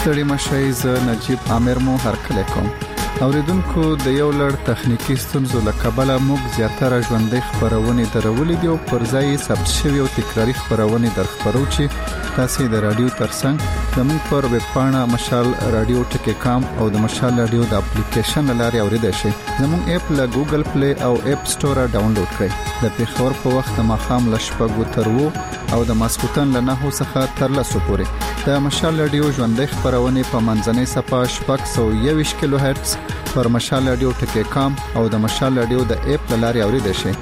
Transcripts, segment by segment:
ستړي مشئ ز نجیب عامر مو هرکله کوم. اوریدونکو د یو لړ تخنیکی ستونزو لکبله موږ زیاتره ژوندۍ خبرونه درولې دي او پر ځای ثبت شوی او تکراری خبرونه درخبرو چې تاسو د رادیو ترڅنګ زموږ پر ویب پاڼه مشال رادیو ټکی کام او د مشال رادیو د اپلیکیشن لاري اوریدئ شئ. زموږ اپ له ګوګل پلی او اپ سٹور ډاونلوډ کړئ. د پیښور په وخت ماخام لشپږو تر وو او د ماسکوتن له 9 څخه تر 10 پورې د مشال رادیو ژوندۍ خبرونه په منځنۍ صفحه 621 کیلو هرتز پر مشال رادیو ټکی کام او د مشال رادیو د اپ لاري اوریدئ شئ.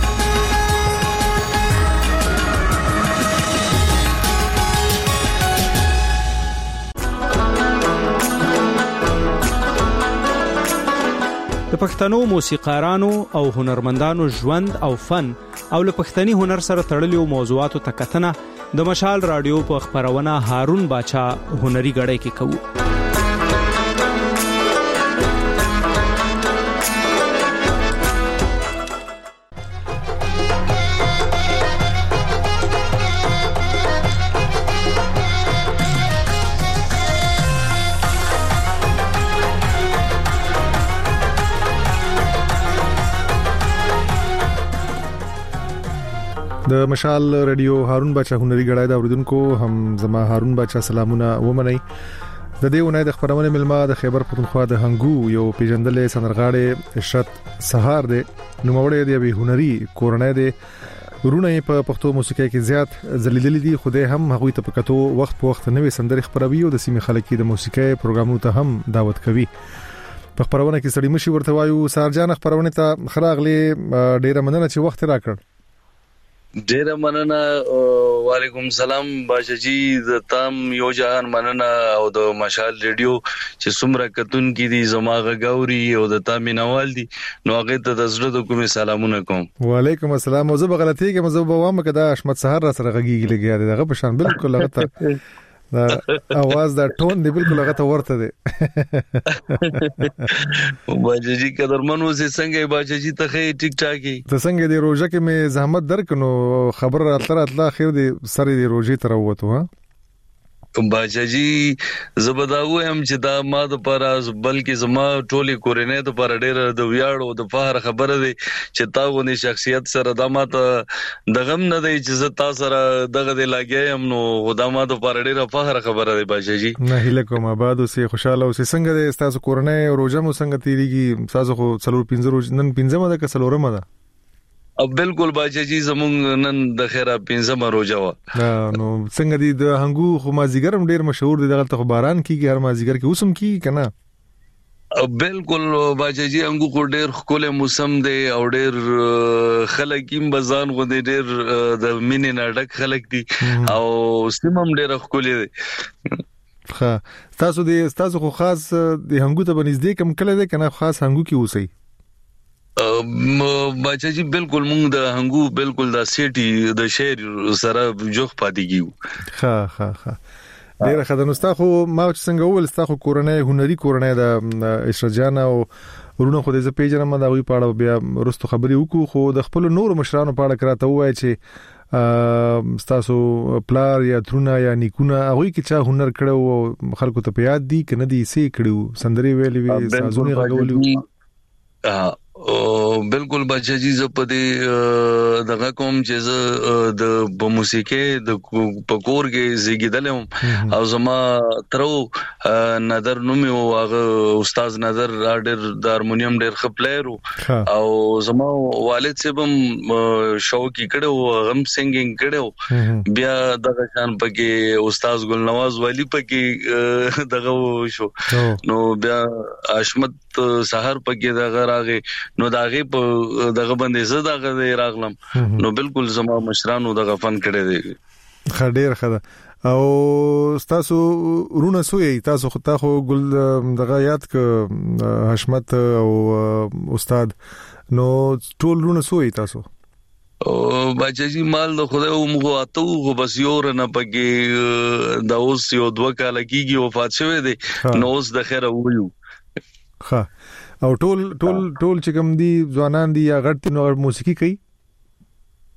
د پښتنو موسیقارانو او هنرمندانو ژوند او فن او له پښتني هنر سره تړلو موضوعاتو ته کتنه د مشال رادیو په خبرونه هارون باچا هنري غړی کې کوو. د مشال رادیو هارون باچا هنري غړای دا اوریدونکو هم زما هارون باچا سلامونه ومنئ. د دې ونې د خبرونه ملما د خیبر پختونخوا د هنګو یو پیژندلې سندرغاړي عشرت سهار دی نوموړی دی به هنري کورنۍ دی ورونه په پښتو موسیقي کې زیات ځلیدل دي. خوده هم هغوی ته پکاتو وخت په وخت نوې سندرې خبروي او د سیمې خلکو د موسیقي پروګرامونو ته هم دعوت کوي. په خبرونه کې سړی مشي ورته وایو. سارجان خبرونه ته خراغلي ډیره مننه چې وخت راکړ. ډیره مننه. وعلیکم سلام باشا جی. د تام یو جهان مننه او د مشال ریډیو چې څومره کتون کې دي زماغه غوري او د تامي نوال دي نو هغه ته د زړه د کومې سلامونه کوم. وعلیکم السلام. او زه به غلطي کې مزه به وامه کدا احمد سحر را سره غږیږي لګیا دغه په شان بالکل هغه دا आवाज دا ټون دی بالکل هغه ته ورته دی. باجی جی قدرمنو سي څنګه باجی جی ته ټیک ټاکي ته څنګه دی روزه کې مې زحمت درکنو خبر راتله خیر دی سره دی روزي تر وته. ها باجی جی زبداو هم چې دا ما د پاره بلکې زما ټولي کورنۍ د پاره ډېر د ویاړو د فخر خبره دی چې تاغونی شخصیت سره د ماته دغم نه دی چې زه تاسو سره دغه دی لاګیم نو خدای ما د پاره ډېر فخر خبره دی باجی جی. نه هله کوم آباد اوسې خوشاله اوسې. څنګه دی تاسو کورنۍ روزه مو څنګه تیریږي؟ تاسو خو څلور 15 روز نن 15 ده که څلورمه ده؟ بالکل باجی جی زمونږ نن د خیره 15 روزه وا. نو څنګه دی د هنګو خو مازیګرم ډیر مشهور دی دغه ته باران کیږي هر مازیګر کې اوسم کی کنه؟ بالکل باجی جی انګو کو ډیر خپل موسم دی او ډیر خلکیم بزان غو دی ډیر د مینې نډک خلک دي او سیمم ډیر خپل دی. ښه تاسو خو خاص د هنګو ته بنځدې کم کله دی کنه خاص هنګو کې اوسئ؟ باچا جی بالکل مونږ د هنګو بالکل د سیټي د شهر سره جوخ پاتې کیو. ها ډیره خدانستا خو ما څنګه ول ستا خو کورنۍ هنري کورنۍ د اشرجان او ورونه خو د پیجنم دا وی پاړه بیا رستو خبري وکړو خو د خپل نور مشرانو پاړه کراته وای چې تاسو پلار یا ترونه یا نیکونه هغه کې چا هنر کړو خلکو ته پیاد دي کنه دي سي کړو سندري ویلې وی سازونی غوړو. بالکل بچا جی زه په دې دغه کوم چې زه د موسیقي د پکور کې زیږیدلم او زما ترو نظر نومي او هغه استاد نظر ډېر د هارمونیم ډېر خپلېرو او زما والد سبم شوقي کړو غم سنگینګ کړو بیا دغه شان پکې استاد ګل نواز ولی پکې دغه شو نو بیا اشمت سحر پکې دغه راغې نو داغه په دغه باندې زه دغه راغلم نو بالکل زما مشرانو دغه فن کړی دی. خډیر خدا او تاسو رونه سوی تاسو خو ګل دغه یاد ک حشمت او استاد نو ټول رونه سوی تاسو بچا جی مال د خدای او موږ اتو خو بس یو نه پکې د اوس یو 2 کال کېږي وفات شوه دی نو اوس د خیره وایو. ها او ټول چې کوم دي ځوانان دي یا غټ نو موسیقي کوي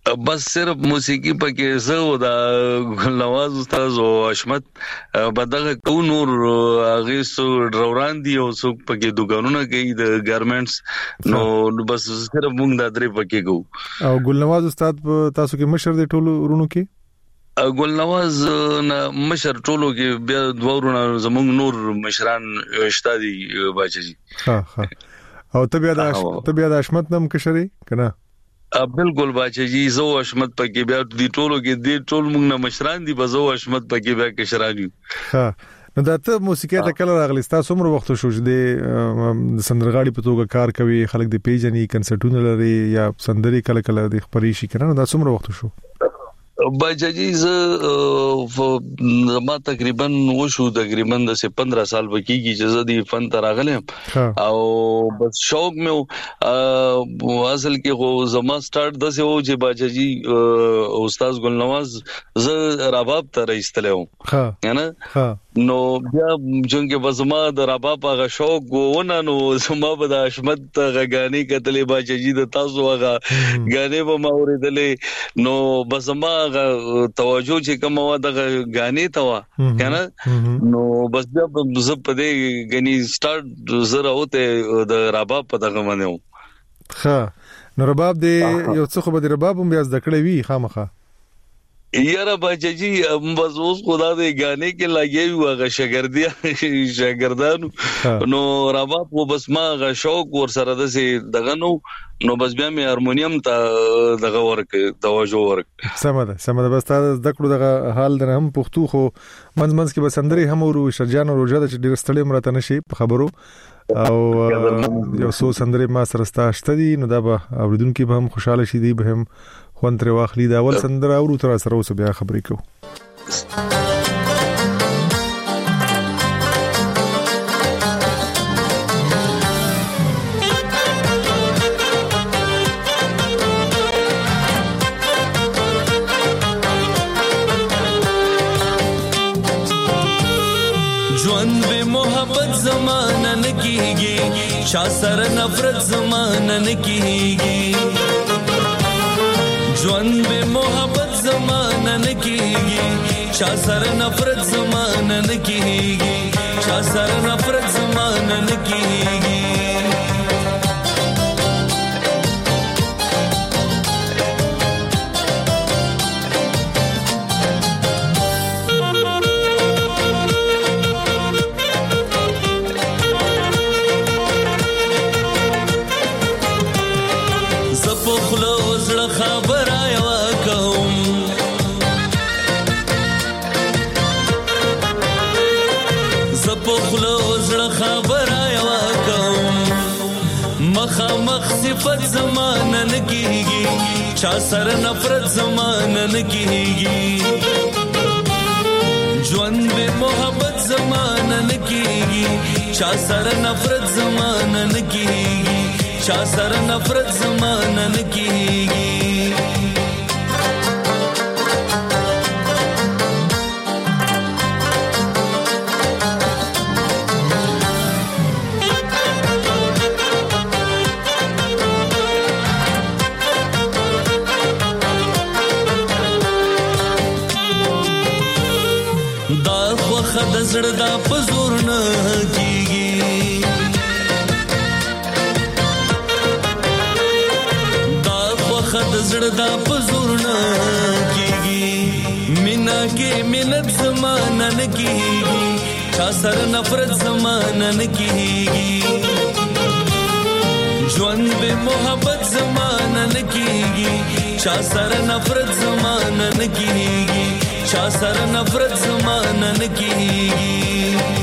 بس صرف موسیقي پکې زه دا ګلنواز استاد او حشمت بدغه کو نور هغه سو ډروران دي او سو پکې دکانونه کوي د ګارمنټس نو بس صرف موږ دا درې پکې کو. او ګلنواز استاد تاسو کې مشر دی ټولو ورونو کې؟ ګلنواز مشر ټولو کې بیا دوه ورونه زموږ نور مشران شته دي باچا جی. ها او ته بیا د حشمت نم کشري کنه؟ بالکل باچا جی زو حشمت پکې بیا دی ټولو کې دی ټول موږ نه مشران دي بزو حشمت پکې بیا کشران یو. ها نو دا ته موسیقي ته کله راغلی تاسو عمر وخت شو چې د سندرغاړي په توګه کار کوي خلک د پیجنې کنسرټونه لري یا سندري کله کله د خبري شي کنه دا څومره وخت شو؟ باچا جی ما تقریبا وشو تقریبا د 15 سال وکیږي چې زه د فن ته راغلم او بس شوق مې اصل کې خو زما سٹارټ د سه و چې باچا جی استاد ګلنواز زه رباب ته راځتلم نه نو بیا جونګه وزما د رباب هغه شوق ونه نو زما به د حشمت غانې کتلې باچا جی د تاسو هغه غانې به ما اوریدلې نو بس ما توجه چې کوم و د غانې توا کنه نو بس بیا زه په دې غني سٹارټ زره اوته د رباب په دغه باندې ها نو رباب دې یو څه خو به رباب هم بیا ذکرې وی خامخه یاره باچا جی بس اوس خدا دې غانې کې لګي هغه شاګردانو نو رباب کو بس ما غ شوق ور سره د سي دغه نو بس بیا مې هارمونیم ته دغه ورک توجه ورک سمده بس تاسو دکړو دغه حال د هم پښتو خو منځ کې بسندري هم ورو شرجان او روجا د ډیر ستړي مرته نشي په خبرو او یو څو سندري ما سره ستاشته دي نو دا به اوریدونکو به هم خوشاله شي دي به هم خوان تر واخلي دا اول سندره او تر سره اوس بیا خبرې کوو. ژوند به محبت زمانه نکیږي چا سره نفرت زمانه نکیږي ژوند به محبت زمانه نکیږي چا سره نفرت زمانه نکیږي چا سره نفرت زمانه نکیږي صفت زمانه نکیږي چا سره نفرت زمانه نکیږي ژوند به محبت زمانه نکیږي چا سره نفرت زمانه نکیږي چا سره نفرت زمانه نکیږي زړه دا پزور نه کیږي دا وخت زړه دا پزور نه کیږي مینا کې مینت زمانه نه کیږي چا سره نفرت زمانه نه کیږي ژوند به محبت زمانه نه کیږي چا سره نفرت زمانه نه کیږي چا سره نفرت زمانه نه کیږي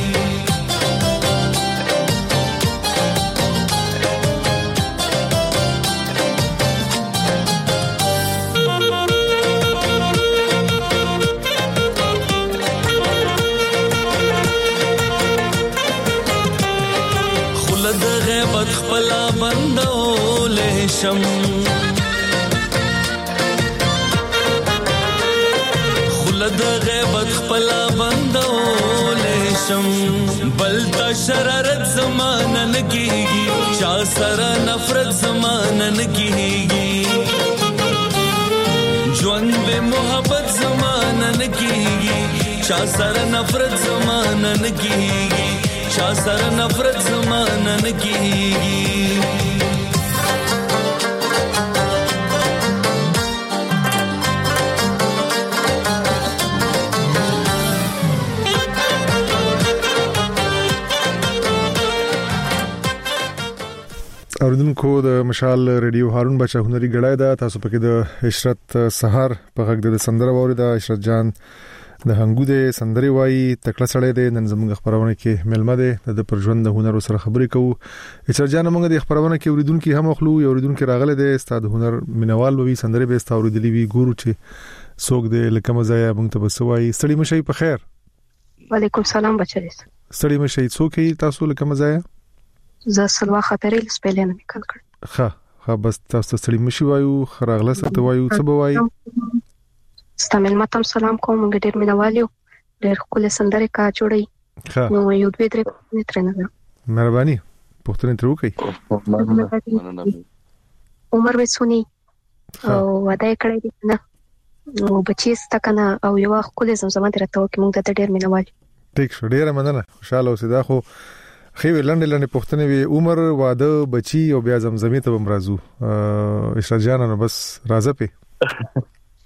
خلد غیبت خپلا بندول شم د غیبت خپلا بندول شم بلتا شرارت زمانه نکیږي چا سره نفرت زمانه نکیږي محبت زمانه نکیږي چا سره نفرت زمانه نکیږي چا سره نفرت زمانه نکیږي اوریدونکو د مشال ریډیو هارون بچا هنري غړای دا تاسو پکې د عشرت سحر په غږ د سندره ووري دا عشرت جان د هنګو د سندري وای تکړه سړی دی نن زموږ خبرونه کې ملمه ده د پرژوند د هنر سره خبرې کوو عشرت جان موږ د خبرونه کې اوریدونکو هم خلو اوریدونکو راغله د استاد هنر مینوال وی سندري به استاد اوریدلی وی ګورو چې څوک د لکه مزایا موږ ته بسوي ستړي مشي په خیر وعلیکم سلام بچی ستړي مشي څوک تاسو لکه مزایا زه سلوا خاطرې سپیلنه میکل کړ ها بس تاسو ستړي مشي وایو خراغله ست وایو څه بوایي ستامل ماتم سلام کوم ډېر مینوالو ډېر خپل سندره کا جوړي نو یو دوی درې نترنه مهرباني پښتون تر وکي عمر وسونی او ودا کړی دي نه نو بچی ستکنه او یو خپل زمزمه درته کوم د ډېر مینوال ټیک شو ډېر مننه خوشاله اوسئ دا خو خو لنډه پښتنه وی عمر واده بچي او بیا زمزمه ته بمرازو عشرت جان نو بس راځه په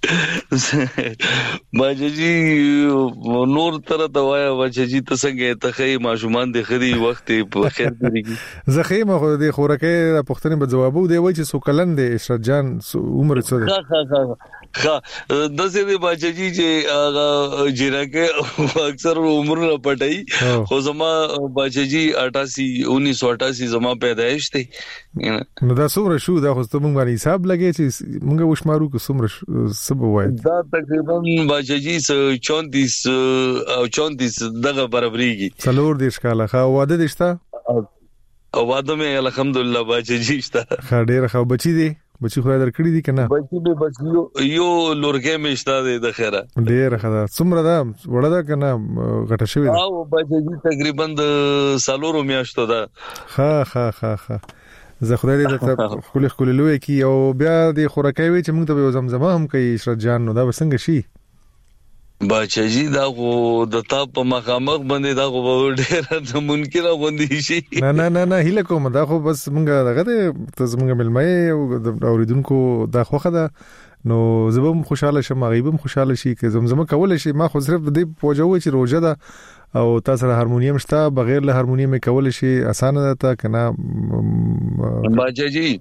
باجی نور تر دوايا باجی ته څنګه ته خې ماشومان د خري وخت په خیر دیږي زخیمه خو د خورکه پښتنه به جوابو دی وای چې سو کلن دی عشرت جان عمر څه د سې باجی چې هغه جیرکه اکثر عمر نه پټای خو زما باجی 1988 زما پیدائش دی نو دا څومره شو دا خو ته مونږ باندې حساب لګی چې مونږ وشمارو کو څومره سب وای دا تقریبا باجی 34 دغه برابرېږي څلور دیش کاله خو واده دشتا او واده مې الحمدلله باجی شتا ډېر خو بچی دی بچی خو در کړی دي کنه بچی به بس یو لورګه مشتا دی د خیره ډېر خدا څومره دا وړه دا کنه غټه شوی او باجی تقریبا د سالورو میاشتو دا ها زه خدای دې ته خپل لوي کی او بیا د خورکای وی چې موږ ته زمزمه هم کوي عشرت جان نو دا وسنګ شي باچاجي دا خو د تا په مخامخ باندې دا خو ډېر ممکن غوندي شي نه هله کوم دا خو بس مونږه دغه ته زمونږ ملمای او اوریدونکو دا خوخه ده نو زبم خوشاله شم غیبم خوشاله شي که زمزمه کول شي ما خو صرف د پوجوي چې روزه ده او تاسو سره هارمونیم شته بغیر له هارمونیم کول شي اسانه ده کنه باچاجي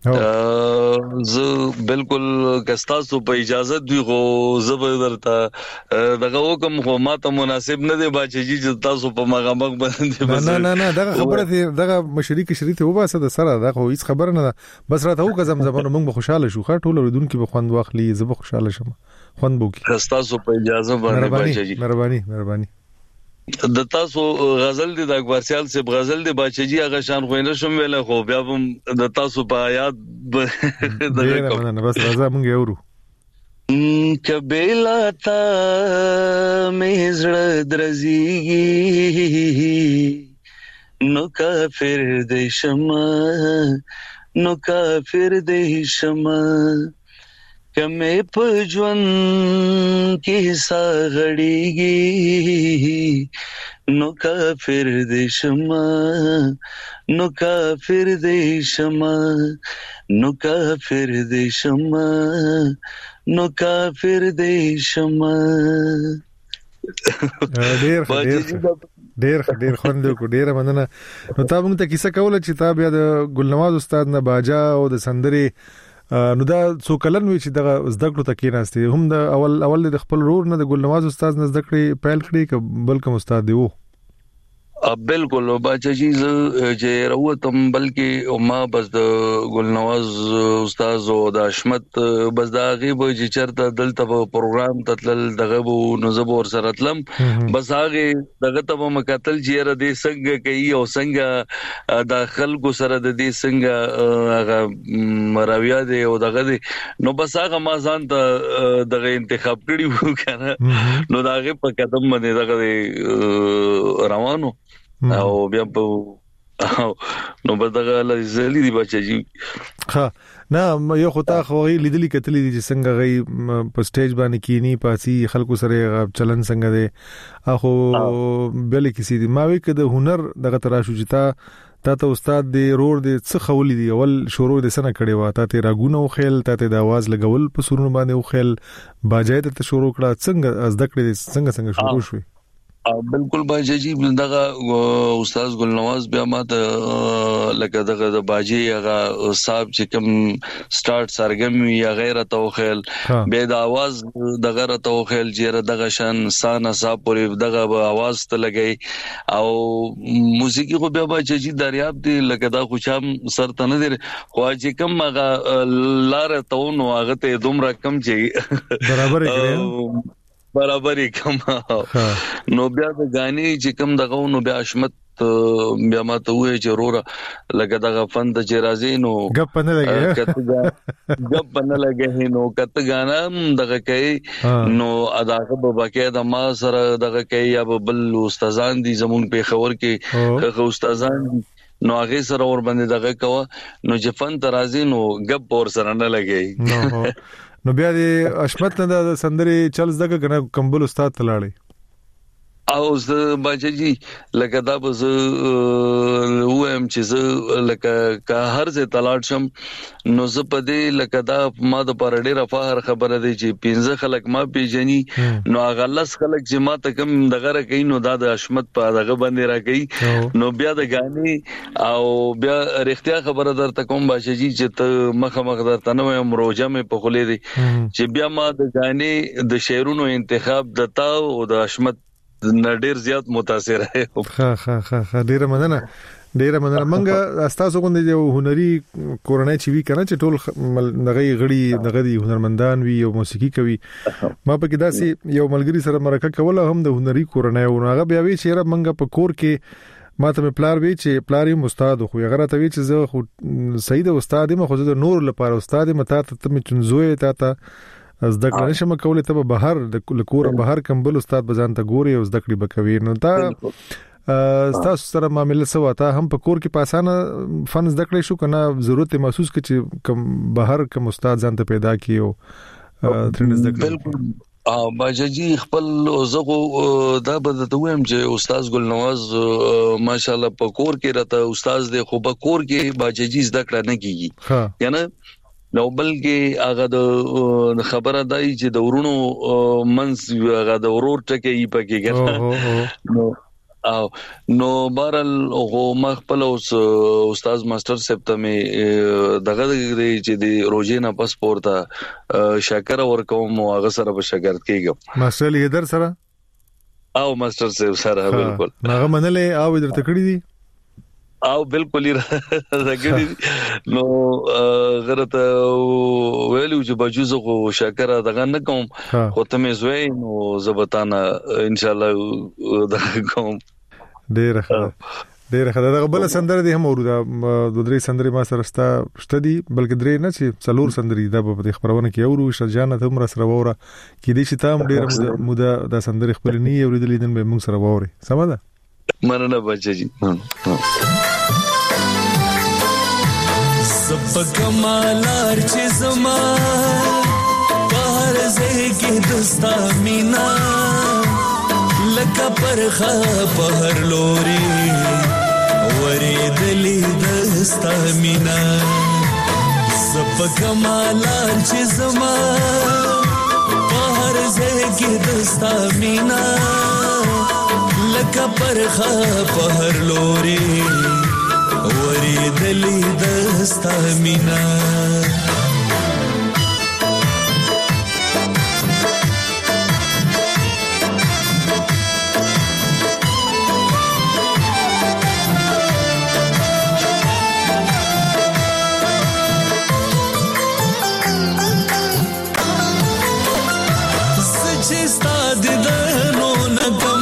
زه بالکل کستاسو په اجازه دی خو زبردسته دغه حکم خو ماته مناسب نه دی باچی چې تاسو په مغامغ باندې نه دغه خبره دغه مشرک شریته وباسه د سره دغه هیڅ خبر نه بس راته وکړم زمزمه موږ خوشاله شو خاطر ټول ودونکو په خوند واخلي زه خوشاله شم خوند بوکي کستاسو په اجازه باندې باچی مهرباني د تاسو غزل د اکبر سیال سے غزل د باچجی هغه شان خو نه شم ویل خو بیا هم د تاسو په یاد دغه نه بس راځه مونږ یورو کبیلا تا مزړه درزیږي نو کافر دې شمه کمه پجون کی ساغړیږي نو کافر دې شمه ډېر خوند کو ډېر مننه نو تا موږ ته کیسه کوله چې تا بیا د ګلنواز استاد نه باجا او د سندري نو دا څو کلن وی چې دغه زده کړو تکې نهسته هم د اول د خپل رور نه د ګلنواز استاد نه زده کړې پیل کړې ک بلکې استاد دی وو بالکل باچاجي چې راوتم بلکې ما بس د ګلنواز استاد او د حشمت بس دا غیب چې چرته دلته په پروګرام تتل دغه وو نزب ور سره تلم بس هغه دغه ته مکاتل چې را دې څنګه کوي او څنګه داخل کو سره د دې څنګه هغه مراویا دی او دغه دی نو بس هغه ما ځان ته دغه انتخاب کړی وو کنه نو دغه په قدم باندې دغه روانو او بیا په نو بدغه لزلی دی بچی ها نه یو خطا خو لیدلی کتلی دي چې څنګه غي په سټیج باندې کینی پاسي خلکو سره چلن څنګه دي اخو بل کسی دي ما وی کده هنر دغه تراشو جتا ته استاد دی رور دی څه خولې دی اول شروع د سنه کړي وا ته راګونه او خیل ته د आवाज لګول په سرونو باندې او خیل باجای ته شروع کړه څنګه از دکړي څنګه شروع شوی بالکل باجی جی دغه استاد ګل نواز بیا ماته لکه دغه د باجی هغه صاحب چې کوم سٹارټ سرګم یا غیره توخیل به د आवाज دغه را توخیل چې دغه شان سان صاحب پورې دغه आवाज ته لګي او موسیقي خو بیا باجی جی دریاب دی لکه دا خوشام سر ته نه دی خو چې کوم هغه لار ته نو هغه ته دومره کم چې برابر کړی برابرې کم نو بیا د غاني چې کم دغه نو بیا اشمت بیا ماته وې چې رورا لکه دغه فند چې راځي نو غپ نه لګي نو کته غانا دغه کوي نو اداګه په باقاعده ما سره دغه کوي یا بل استادان دي زمون په خبر کې استادان نو هغه سره ور باندې دغه کوه نو چې فن ترازی نو غپ ور سره نه لګي نو بیا د اشمت نه د سندري چل زده کنه کمبل استاد تلاړي او زه باجی لکه دا به وهم چې زه لکه که هر ځای تلاړ شم نو زه په دې لکه دا ما د پر ډیره فخر خبره دی چې 15 خلک ما پیژني نو هغه لس خلک چې ما ته کم دغه راکې نو دا د اشمت په دغه باندې راکې نو بیا د غاني او بیا رښتیا خبره درته کوم باجی چې ته مخ درته نو روزه مې په خولې دي چې بیا ما د غاني د شعرونو انتخاب دتا او د اشمت ډیر زیات متاثر ہے ها ډیر مننه منګه تاسو کوم دی هنري کورنۍ چې وی کنه چې ټول نغې غړي هنرمندان وی او موسیقي کوي ما په کې داسي یو ملګری سره مرکه کوله هم د هنري کورنۍ او هغه بیا وی چې منګه په کور کې ما ته پلار وی چې پلاری استاد خو هغه ته وی چې زه خو سید استاد ما خو د نور لپاره استاد متا ته چنزوي تا از دکړه نشم کولای ته بهر د کور بهر کمبل استاد بزان ته ګوري او زدکړي بکوي نو تا تاسو سره معاملې سوا تا هم په کور کې پاسانه فن زدکړي شو کنه ضرورت محسوس کړي چې کم بهر کم استاد ځان ته پیدا کیو ترنه زدکړي بالکل باجی خپل زغو دا بدته ويم چې استاد ګل نواز ماشاءالله په کور کې راته استاد دی خو په کور کې باجی زدکړه نه کیږي یعنی نو بلکې هغه د خبره دای چې د ورونو منس هغه د ورور ټکي پکې ګټه نو بارل هو مخبل استاد ماستر سپته می دغه چې د روزینه پاسپورت شاکر ورکوم او هغه سره په شاګرد کېږم ماستر لیدر سره او ماستر سره بالکل هغه منلې او درته کړی دي او بالکل راګړي نو غرته ویلو چې بجوزه خو شکر دغه نه کوم خو ته مې زوی نو زبطانه ان شاء الله دغه کوم ډیر ښه دا بل سندره دي هم اوره د درې سندري ما سره شته دي بلکې درې نه چې څلور سندري د په خبرونه کې اورو شجانه هم را سره وره کې دي چې تام ډیر موده د سندري خپل نه اوریدلې دن به موږ سره ووري سم ده مننه بچی سب کمالار چې زما بهر زګي دستا مینا لکه پرخه بهر لوري ورېدلې دستا مینا سب کمالار چې زما بهر زګي دستا مینا لکه پرخه بهر لوري ورېدلې دستا مینا سچ ستاد دنو نکم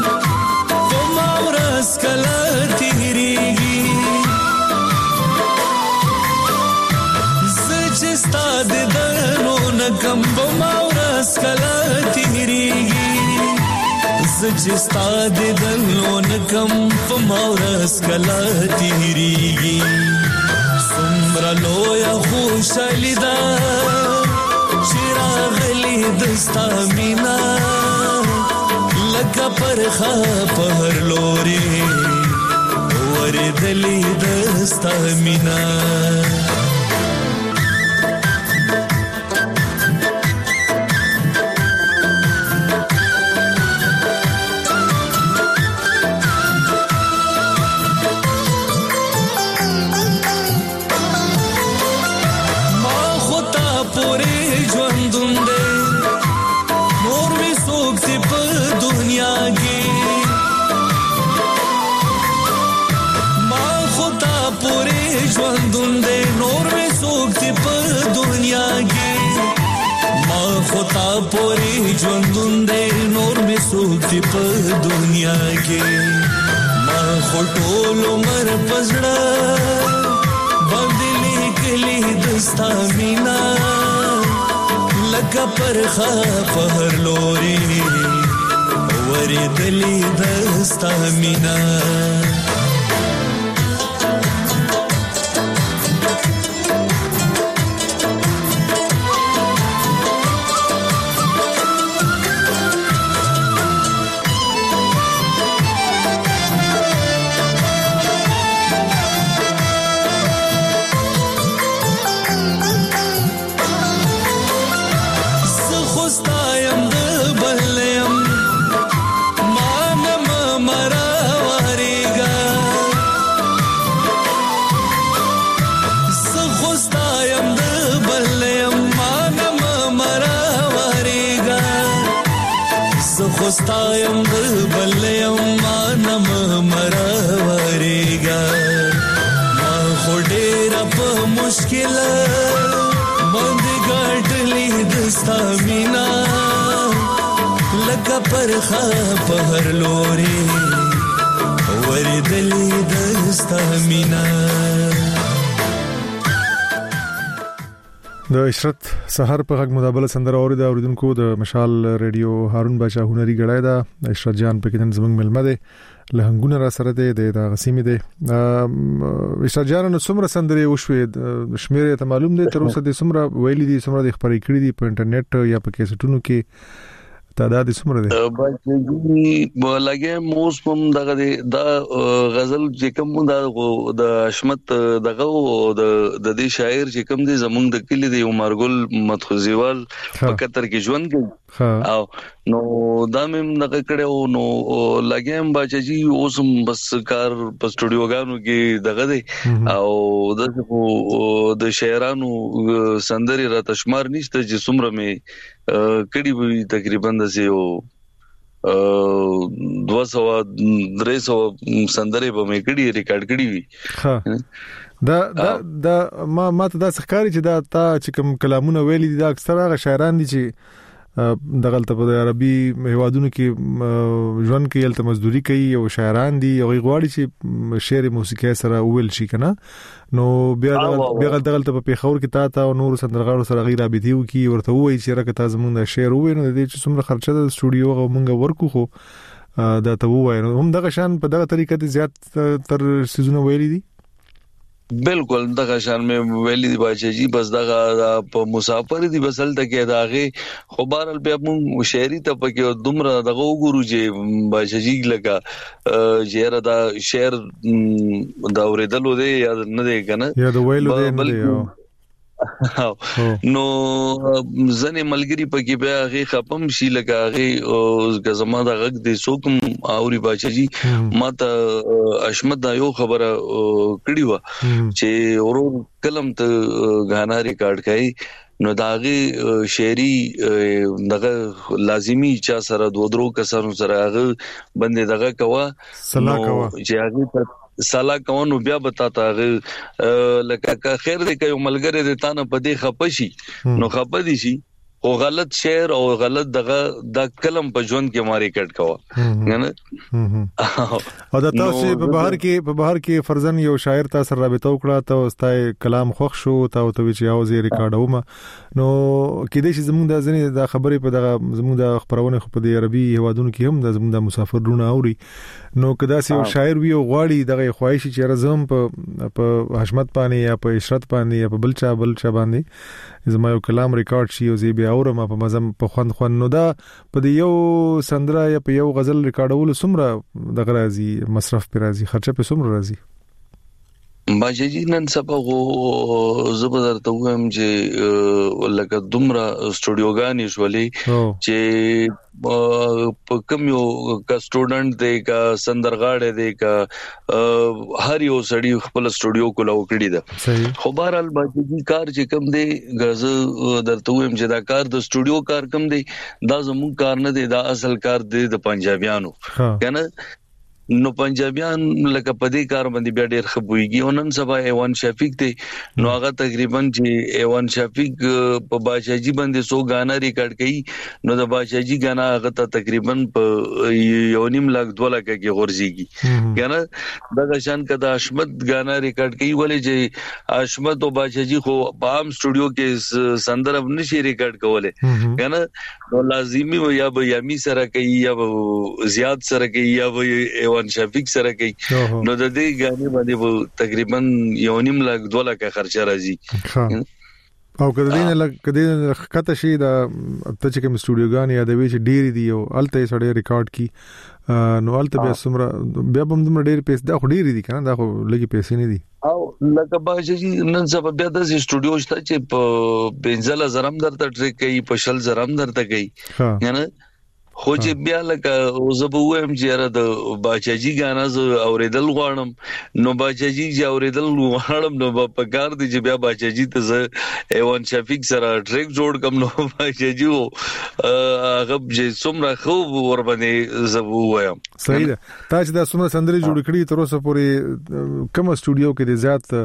فماورس کلا تیریږي ستاد دنو نکم بماورس کلا تیریږي زچستا د دلون کم فمورس کلا تیریږي سمرا لویا خوشالي دا چراغلی دستا مینا لکه پرخه پر لوري وردلی دستا مینا خطا پوری ژوندون دې نور می سوکتی په دنیا کې ما خټول عمر پزړه باندې لیکلي دستا مینا لکه پرخه په لوري ورې دلی دستا مینا خوستایم بلیم مانم مراوریگا ما خودیر په مشکل باندې ګټلی دستا مینا لکه پرخه په لوري وردلی دستا مینا د عشرت سحر په غږ مدابله سندره اوریدا اوریدونکو د مشال ریډیو هارون بچا هنري غړای دا عشرت جان په کې نن زمنګ ملمه ده لهنګونه را سره ده د غسیمه ده عشرت جان نو څومره سندره وشوي شمیره ته معلوم ده تر اوسه د څومره ویلي دي څومره د خبرې کړې دي په انټرنیټ یا په کیسټونو کې تعداد څومره ده باندې بلګه موس پم دغه دا غزل چې کوم د حشمت دغه د دې شاعر چې کوم دي زمونږ د کلی دی عمر ګل مدخوزیوال په قطر کې ژوند کوي او نو دا مم دغه کړو نو لګیم باچجی اوسم بس کار په سټوډیوګانو کې دغه دی او د شاعرانو سندري را تشمار نشته چې څومره می کړي وي تقریبا د سيو 200-300 سندري به مې کړي ریکارډ کړي وي دا ما ته دا ښکاری چې دا تا چې کوم کلامونه ویلي دي دا اکثره هغه شاعران دي چې دغلت په عربي هوادونو کې ژوند کې یلته مزدوري کوي او شاعران دي او غواړي چې شعر موسیقي سره ویل شي کنه نو بیا دغلت په پیښور کې تا او نور سندرغاړو سره غیر رابطي وکي ورته وایي چې راکته زمونږ شعر وې نو د دې چې څومره خرچه د سټوډیو غو مونږ ورکو خو دا ته وایي هم دغه شان په دغه طریقه دي زیات تر سيزونه ویلي دي بالکل دغه شان مې ویلي دی باچجی بس دغه په مسافر دی بسل ته کې داغه خو بهرال بیا مونږ شهري ته پکې دومره دغه وګورو چې باچجی لګه جهره دا شهر دا اوریدلو دی یا نه دی کنه یا دا ویلو دی نه دی نو ځنې ملګری پکې بیا هغه خپم شي لکه هغه غزما د غږ د سوکم اوري باچجی ماته اشمت دا یو خبره کړی و چې ورو کلم ته غانا ریکارډ کړي نو داغه شعري دغه لازمی چا سره دوه کسانو سره هغه بندې دغه کوا چې هغه سالا کوونو بیا بتاتا لکه خیر دې کوي ملګری دې تانه پدې خپشي نو خپدي شي او غلط شعر او غلط دغه د کلم په ژوند کې ماري کټ کوا نه او دا تاسو په بهر کې فرضاً یو شاعر تاسو رابطه وکړه ته واستای کلام خوښ شو ته چې اوازې ریکارډوم نو کې دې چې زموږ د ځنې د خبرې په دغه زموږ د خبرونه خو په دې عربي هوادونو کې هم د زموږ د مسافرونو اوري نو کدا سي یو شاعر وی او غواړي دغه خواهش چې رزم په حشمت باندې یا په اشرت باندې یا په بلچا باندې زما یو کلام ریکارډ شي او زی به اورم په مزم په خوند نو دا په یو سندره یا په یو غزل ریکارډول سمره دغه راځي مصرف پر راځي خرچه په سمره راځي باجی نن سبا غو زبردست وهم چې لکه دومره سټوډیوګانی شولې چې په کوم یو کا سټوډنټ دی کا سندرغاړی دی کا هر یو سړی خپل سټوډیو کولا وکړی دا خو بهرحال باجی کار چې کوم دی غز درته وهم چې دا کار د سټوډیو کار کوم دی دا زموږ کار نه دی دا اصل کار دی د پنجابیانو کنه نو پنجابیان لکه پدې کار باندې بیا ډېر خبويږي او نن سبا ایوان شفیق دی نو هغه تقریبا چې ایوان شفیق په بادشاہجي باندې 100 غانا ریکارډ کړي نو د بادشاہجي غانا هغه ته تقریبا په 1.5 لک 2 لک کې غورځيږي کنه دا شان کده حشمت غانا ریکارډ کړي ولې چې حشمت او بادشاہجي خو په عام سټوډیو کې سندره نشي ریکارډ کوله کنه نو لازمي یا به یامي سره کوي یا به زیات سره کوي یا به شفیق سره کوي نو د دې غانې باندې تقریبا 1.5 لک 2 لک خرچه راځي او کله کته شي دا ته چې کوم سټوډیوګان یا د وی چې ډیر دی او الته سړی ریکارډ کی نو الته بیا سمره بیا هم ډیر پیسې دا خو ډیر دي کنه دا خو لګي پیسې نه دي او لکه باجی نن سبا بیا د سټوډیو شته چې په 15000 درته ټریک کوي په 10000 درته کوي نه خو چې بیا لکه زبوم چې را د باچاجي غانا ز اوریدل غواړم نو باچاجي چې اوریدل غواړم نو په کار دي چې بیا باچاجي ته ز ایوان شفیق سره ټریک جوړ کوم نو باچاجي هغه چې څومره خو ور باندې زبوم صحیح ده تا چې دا څومره سندري جوړ کړی تر اوسه پورې کوم سټوډیو کې د زیات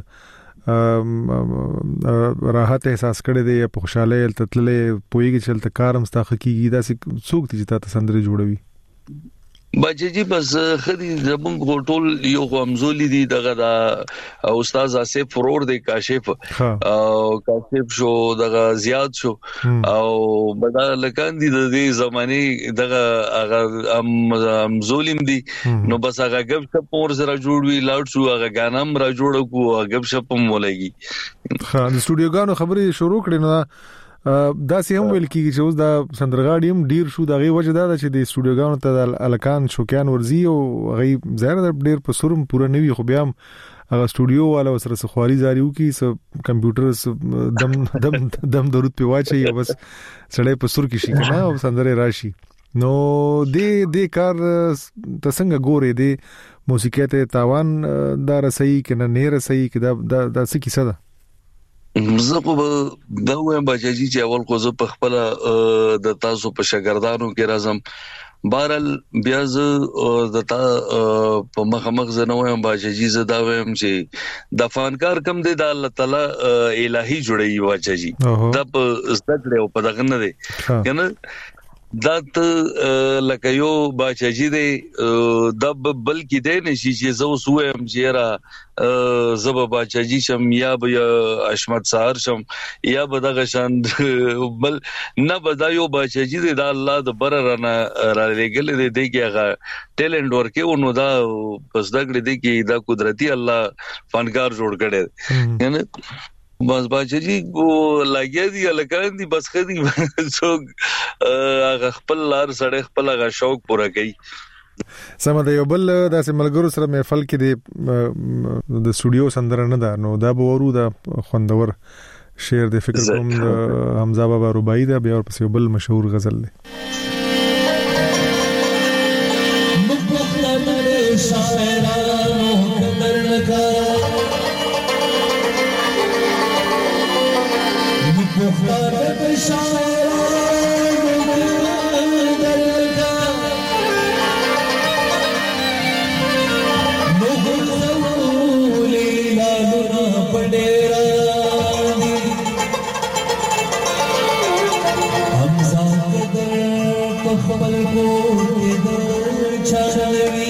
راحت احساس کړی دی په خوشاله تللې پويږي چې تل کارم ستاخه کیږي دا څوک چې تاسو سندري جوړوي باجی بس خدي زمونږ ټول یو غمزولي دي دغه د استاد اسف فرور دی کاشف او کاشف شو دغه زیات شو او بدل لکان دي د دې زماني دغه هغه زولیم دي نو بس هغه غب شپ اور سره جوړوي لاړ شو هغه غانم را جوړ کو غب شپ مولېږي خا د سټوډیوګانو خبرې شروع کړي نو دا سه هم ویل کیږي چې اوس دا سندرغاړي هم ډیر شو دغه وجه دا چې د سټوډیوګانو ته الکان شوکان ورزي او غي زهره ډیر په سرم پوره نوي خو بیا هغه سټوډیو والا سره سخوالي زاريو کی س کمپیوټر دم درود په واچي بس سړی په سر کې شي کنه او سندره راشي نو دې کار تسنګ ګوري دې موسیقي ته تاوان دا رسي کنه نه رسي کدا دا څه کیسه ده زه خو دا وایم باجی چې اول خو زه په خپل د تاسو په شاګردانو کې راځم بهرال بیا زه د تا په مخمخ زه نو وایم باجی زه دا وایم چې د فنکار کم دی د الله تعالی الہی جوړي واچي دا په زده او په دغه نه دی کنه دا ته لکه یو باچاجي دی د بلکې دی نشي چې زو سویم چې را زب باچاجي شم یا به اشمت سحر شم یا به دغه شان بل نه بدایو باچاجي دی دا الله د بر رانه را لګل دی کې هغه ټیلنت ورکه نو دا پس دغه دی کې دا قدرتي الله فنکار جوړ کړي یعنی بس باچاجي کو لګیا دي لکان دي بس خدي څوک هغه خپل لار سره خپل هغه شوق پوره کوي سم د یو بل داسې ملګرو سره محفل کې د سټوډیو سندره نه ده نو دا به ورو د خوندور شعر د فکر کوم د حمزه بابا رباعي دا بیا ورپسې یو بل مشهور غزل دی خپل کور کې د چلوي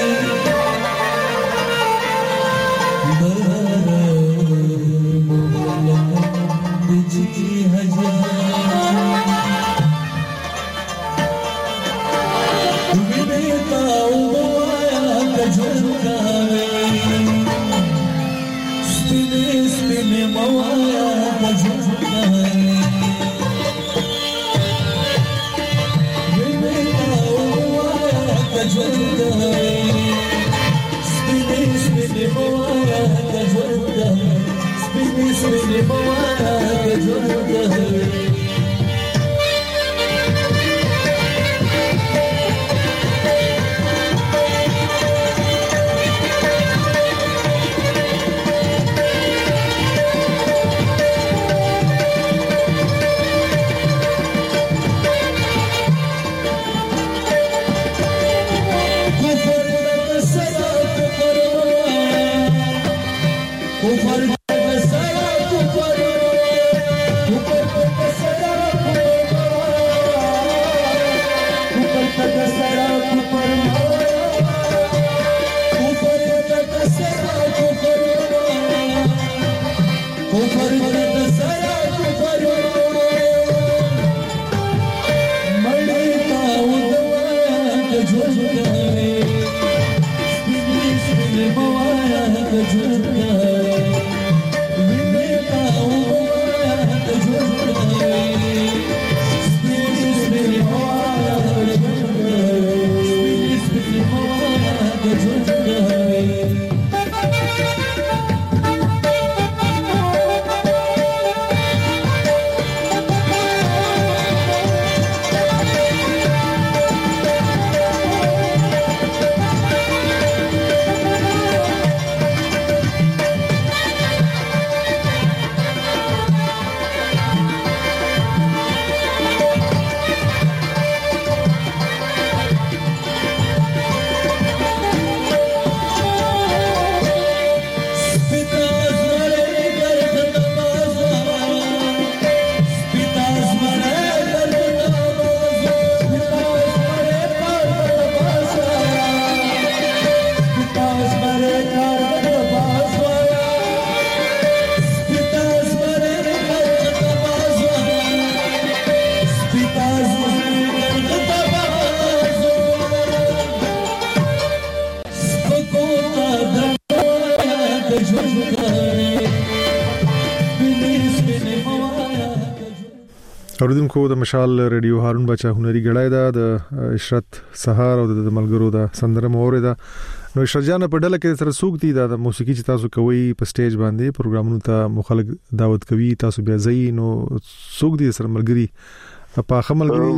اوریدونکو د مشال ریډیو هارون بچا هنري غړای دا د اشرت سهار او د ملګرو دا سندره مورې دا نو اشرت جان په ډله کې سره سوق دي دا د موسیقي چې تاسو کوي په سټیج باندې پروګرامونو ته مخالف دعوت کوي تاسو بیا ځئ نو سوق دي سره ملګری په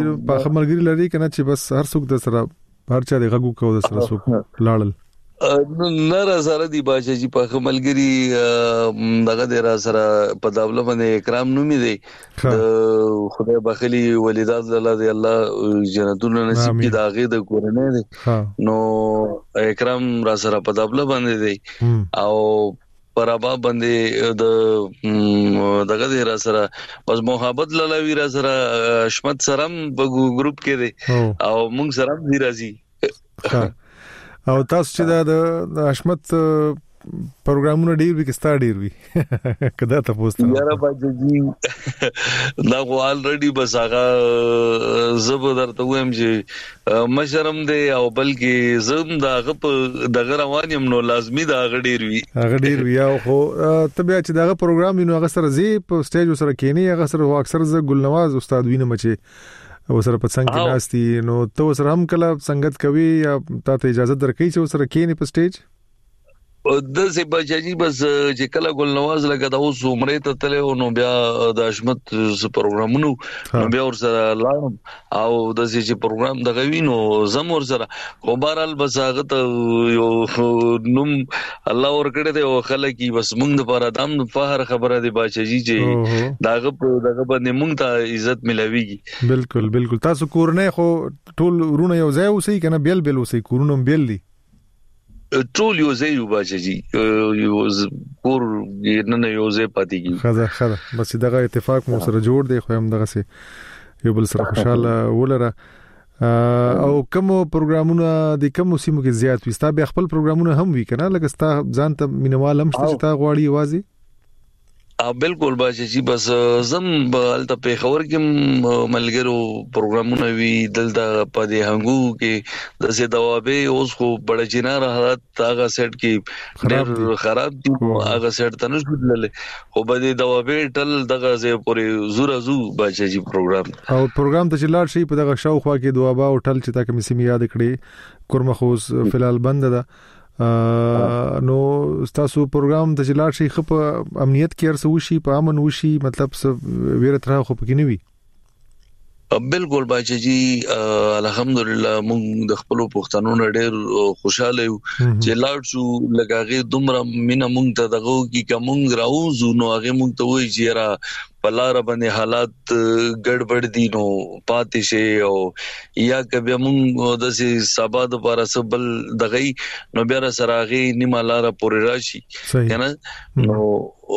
خملګری لري کنه چې بس هر څوک د سره هر چا د غږو کو د سره سوق لاړل نره سره دی باچا جی په خملګری دغه د را سره په داوله باندې اکرام نومي دی خدای بخلی ولیدات الله جنتونه نصیب کی داغه د کورنه دی نو اکرام را سره په داوله باندې دی او پرابا باندې د دغه د را سره بس محبت لالوی را سره شمت سرم په ګروپ کې دی او مونږ سرم دی راځي او تاسو چې د حشمت پروګرامونه ډیر وی کستا ډیر وی کدا تاسو ته یاره باجی دا خو الریډي بس هغه زبردست ته ویم چې مشرم دی او بلکې زم دا غپ دغه روان یم نو لازمی دا غډیر وی او خو ته بیا چې دا پروګرام نو هغه سره زی په سټیج سره کینی هغه سره اکثر ز ګلنواز استاد وینم چې وسره په څنګه کې ناشتي نو ته وسره هم کله څنګه کوي یا ته اجازه درکې چې وسره کېنی په سټیج د سه بچی بس چې کله ګل نواز لګا دا اوس عمره ته تله نو بیا د حشمت پروګرامونو نو بیا ور سره لاړم او د سه چې پروګرام د غوینو زم ور سره خو بهرال بس هغه ته یو نوم الله ور کړی دی او خلک بس موږ لپاره دام فخر خبره دی بچی چې داغه باندې موږ ته عزت ملويږي بالکل تاسو کورنه خو ټول ورونه یو ځای اوسې کنه بیل اوسې کورونه بیل دي ټول یو ځای یو باجی یو کور نه یو ځای پاتېږي خزه بس دغه اتفاق مو سره جوړ دی خو هم دغه سي یو بل سره خوشاله ولره او کوم پروګرامونه د کوم سیمو کې زیات وي؟ ستا به خپل پروګرامونه هم وی کنه لکه ستا ځان ته مینوال هم شته چې تا غواړي وازي؟ بالکل باشي بس زم بلته په خبر کې ملګرو پروګرامونه وی دلته په دې هنګو کې د سه دوابه اوس خو بڑا جنار حالت هغه سیټ کې ډېر خراب دي هغه سیټ ته نشو دلل خو به دې دوابه ټل دغه زه پورې زو باشي پروګرام او پروګرام ته چلار شي په دغه شاوخوا کې دوابه او ټل چې تا کوم سیمه یاد کړې کورمخوز فلال بند ده نو تاسو پروګرام د جلال شي خپ امنیت کې ارسو شي په امن وشي مطلب ویره تر خو پکې نه وي؟ بالکل بچی الحمدلله موږ د خپل پښتنو ډېر خوشاله یو چې لاړ شو لګاغه دومره مینا موږ ته دغه کی کوم راوځو نو هغه موږ ته وایي چې را پلار باندې حالات ګډوډ دي نو پاتې شي او یا کبه موږ د سبا د لپاره سبل دغه نو بیا سراغي نیمه لار پورې راشي کنه نو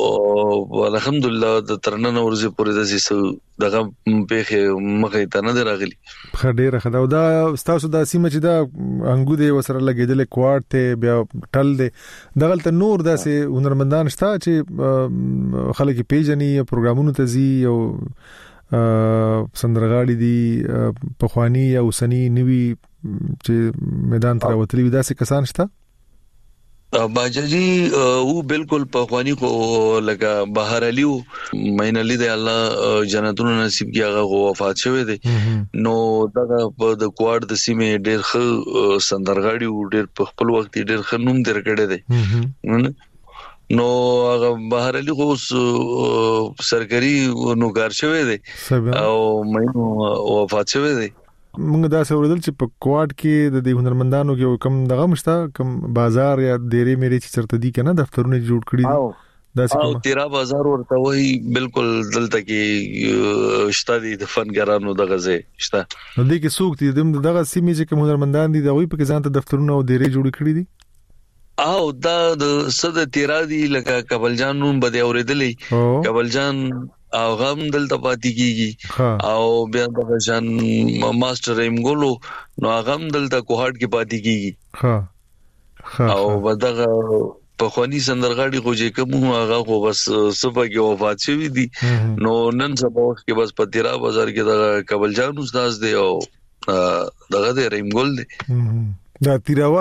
الحمدلله د ترنن ورځ پورې د دغه په مخه ته نه راغلي. خډيره خدا او دا تاسو د سیمه چې دا انګو دی وسره لګیدل کوارت ته بیا ټل دی دغلت نور داسې هنرمندان شته چې خلک پیژني پروګرامونو ته زی او سندرغاړي دي په خواني او سني نوي چې میدان ته وتلی داسې کسان شته؟ باجی او بالکل په خواني خو لکه بهر علیو مین علی دی الله جنتونو نصیب کی هغه وفات شوه دی نو دغه په د کوارد د سیمه ډېر ښه سندرغاړي او ډېر په خپل وخت ډېر ښه نوم درکړی دی نو هغه بهر علی خو سرکري نوګار شوه دی او مینو وفات شوه دی. موږ دا څوردل چې په کوارد کې د هنرمندانو کې کم دغه مشته کم بازار یا ډېرې مېري چې چرته دي کنه دفترونه جوړ کړی دي دا څه او تیرا بازار ورته وای بالکل دلته کې شته دي د فنګرانو دغه ځای شته نو دې کې څوک دي دغه سیمې چې کوم هنرمندان دي دوی په ځان ته دفترونه او ډېرې جوړ کړی دي او دا د صد تیرا دي لکه کابل جان نوم بده اوریدلې کابل جان او غم دلته پاتې کیږي او بیا د شان ماستر ایمګولو نو غم دلته کوهاټ کې پاتې کیږي او بدغه په خواني سندرغاړي خو چې کوم هغه خو بس صبح کې وفات شوی دي نو نن سبا کې بس په تیرا بازار کې د کابل جان استاد دی او دغه د ایمګول دی دا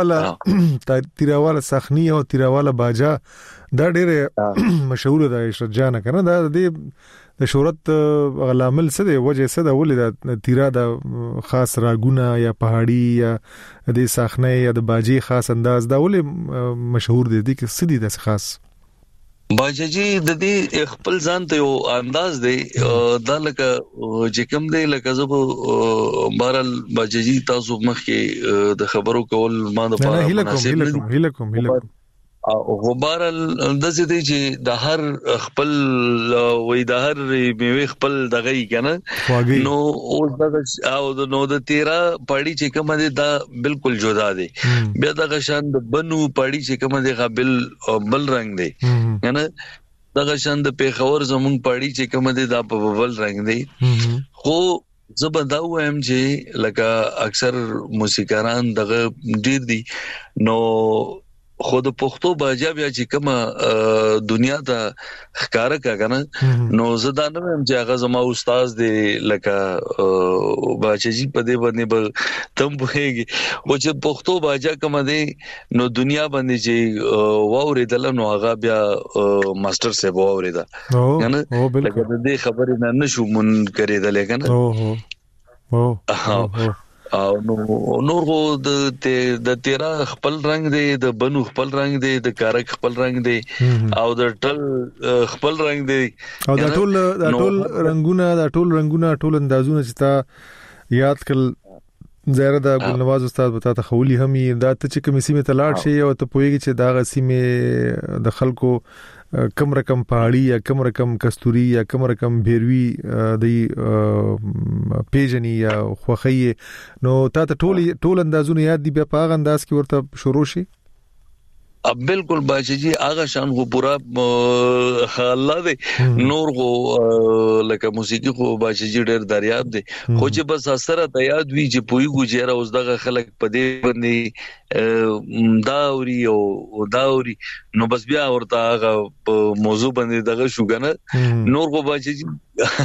تیراواله سخنی او تیراواله باجا دا ډېر مشهور ده اشرت جان کنه دا د شهرت غلامل څه دی وجه څه ده ولې دا تیرا د خاص راګونه یا پهاړي یا د سخنه یا د باجی خاص انداز دا ولې مشهور دي کې څه دي د خاص باجی د دې خپل ځان ته یو انداز دی دا لکه چې کوم دی لکه زه بهرال باجی تاسو مخکې د خبرو کول ما د پاره مناسب هیله کوم او غبار د دې چې د هر خپل وې د هر میوه خپل دغه کنه نو اوس د او نو د تیرا پړی چې کوم دي دا بالکل جدا دي بیا د شان د بنو پړی چې کوم دي قابل بل رنگ دي کنه د شان د پیښور زمون پړی چې کوم دي دا په بل رنگ دي خو زبدا وایم چې لکه اکثر موسیقاران دغه ډیر دي نو خود پښتو باجا بیا چې کومه دنیا ته ښکارا کنه نو زدا نه هم چې هغه زما استاد دی لکه باجی په دې باندې تم بهږي او چې پښتو باجا کومه دی نو دنیا باندې چې واوریدل نو هغه بیا ماستر صاحب واوریدا کنه لکه دې خبرې نه نشو مون کړیدل کنه او نور د تیرا خپل رنگ دی د بنو خپل رنگ دی د کارک خپل رنگ دی او د ټل خپل رنگ دی او د ټول رنگونه ټول اندازونه چې تا یاد کړل زهره د ګلنواز استاد بتا ته خولي هم دا ته چې کوم سیمه تلاړ شي او ته پوهیږي چې دا سیمه د خلکو کم رقم پهاړي یا کم رقم کستوري یا کم رقم بیروي د پیجنی یا خوخی نو تا ته ټول اندازونه یاد دي بیا په هغه انداز کې ورته شروع شي اب بالکل باچا جی هغه شان خو پورا الله دې نور خو لکه موسیقي خو باچا جی ډېر دریاب دی خو چې بس اثر ته یاد وی چې پوي ګوجره اوس دغه خلک په دې باندې داوري نو بس بیا ورته هغه موضوع باندې دغه شوګنه نور خو باچا جی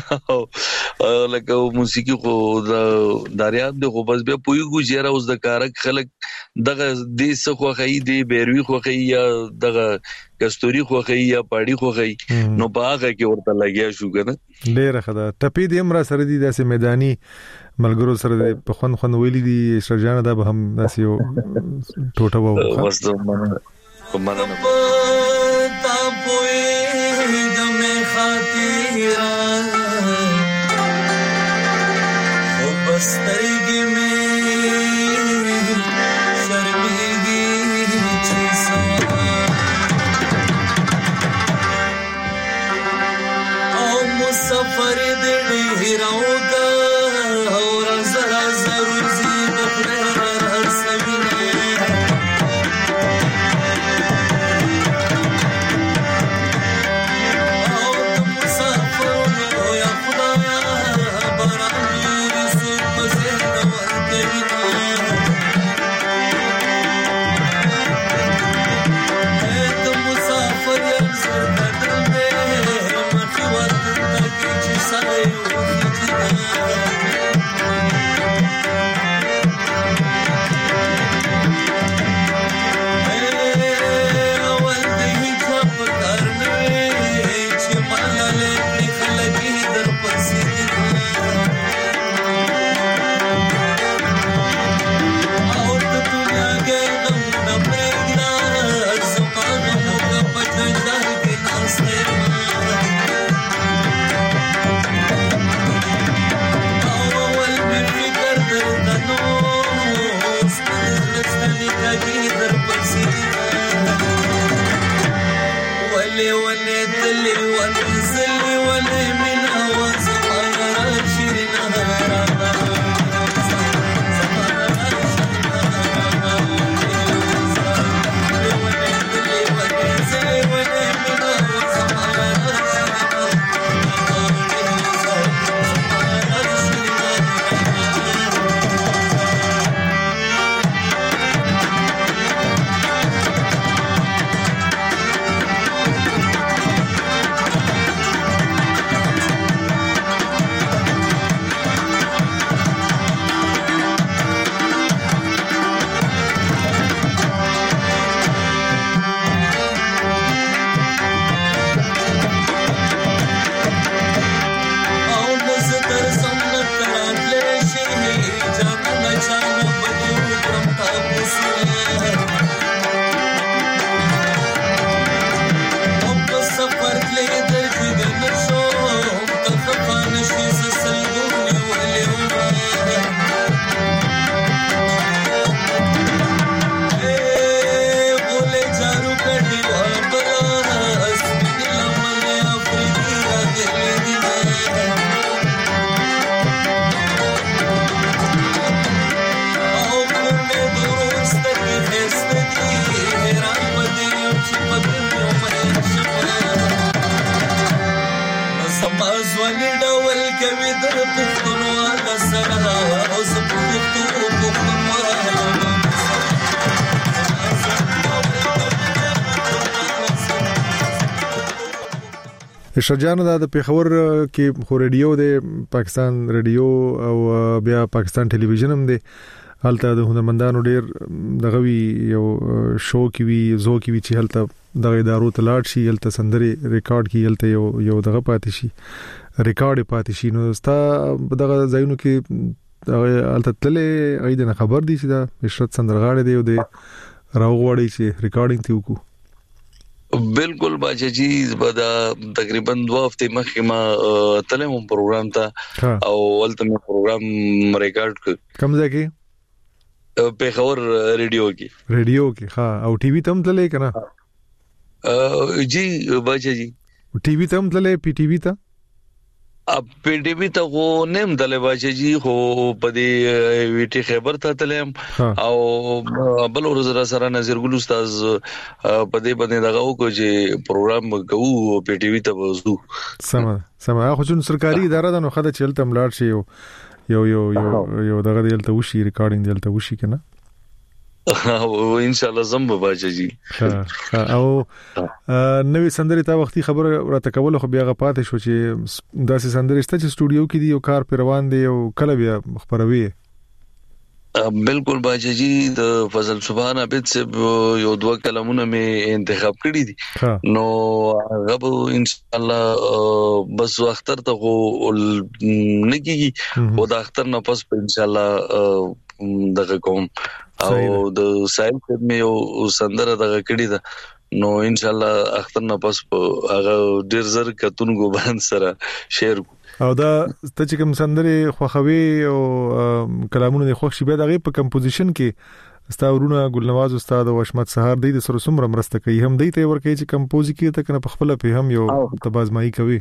لکه موسیقي خو دریاب دی خو بس بیا پوي ګوجره اوس د کارک خلک دغه دې څه خو خې دی بیروي خو یا دغه کستوري خوخي یا پاړي خوخي نو باغه کې ورته لګیا شو کنه ډېر خدا ټپي دې امر سره دي داسې میداني ملګرو سره په خون ویلي دي شرجانه دا به هم داسې یو ټوټه وو واسطه مننه تا پوي د مې خاطره او بسترګې مې सफर दे रहोगा और जरा जरूर सी बखर समीने और तुम मुसाफिर हो या खुदाया बरानी सुख से नवरते है तुम मुसाफिर या सरदर में मखवत شرجانه د پیښور کې خو ریډیو د پاکستان ریډیو او بیا پاکستان ټلویزیون هم دی هلته د هنرمندانو ډیر دغه یو شو کې وی زو کې وی چې هلته د ادارو تلاټ شي هلته سندري ریکارډ کې هلته یو دغه پاتې شي ریکارډ پاتې شي نو ستا دغه ځایونو کې هلته تلې اې د خبر دي چې دا عشرت سندرغاړي دی او د راوغوړي چې ریکارډینګ تی وکړو بالکل باچا جی بدا تقریبا 2 هفته مخکې ما تلم پروګرام ته او ولته مې پروګرام ریکارډ کړ کوم ځای کې پیښور ریډیو کې ها او ټي وي تم تلې کنه جی باچا جی ټي وي تم تلې پی ټي وي ته په ټي وي ته غو نیم دلې باچجي خو په دې ویټي خبر ته تلم او بل ورځ سره نظر ګل استاد په دې باندې دغه وکړو چې پروګرام کوو په ټي وي ته وځو. سم خو چې سرکاري اداره ده نو خدای چلته ملاړ شي یو دغه دلته وشي ریکارډینګ دلته وشي کنه او ان شاء الله زم باچجي او نوې سندري تا وختي خبر راته کول خو بیا غپاتې شو چې داسې سندري ست چې سټوډیو کې دی یو کار پر روان دی او کله بیا خبروي. بالکل باچجي د فضل سبحان عبد سے یو دوه کلمونه می انتخاب کړی دي نو غو ان شاء الله بس اختر ته خو نکیږي او د اختر نه پس ان شاء الله دغه کوم او د سایل په مې او سندره دغه کړی ده نو ان شاء الله اختر نه پس هغه ډیر زر کتونګو باندې سره شیر او دا ته چې کوم سندره خوخوي او کلامونه خوښ شي به دغه په کمپوزیشن کې استاورونه ګلنواز استاد او حشمت سهار دی د سره سمره مرسته کوي هم دی ته ورکه چې کمپوز کې ته کنه په خپل په هم یو تبازمایي کوي.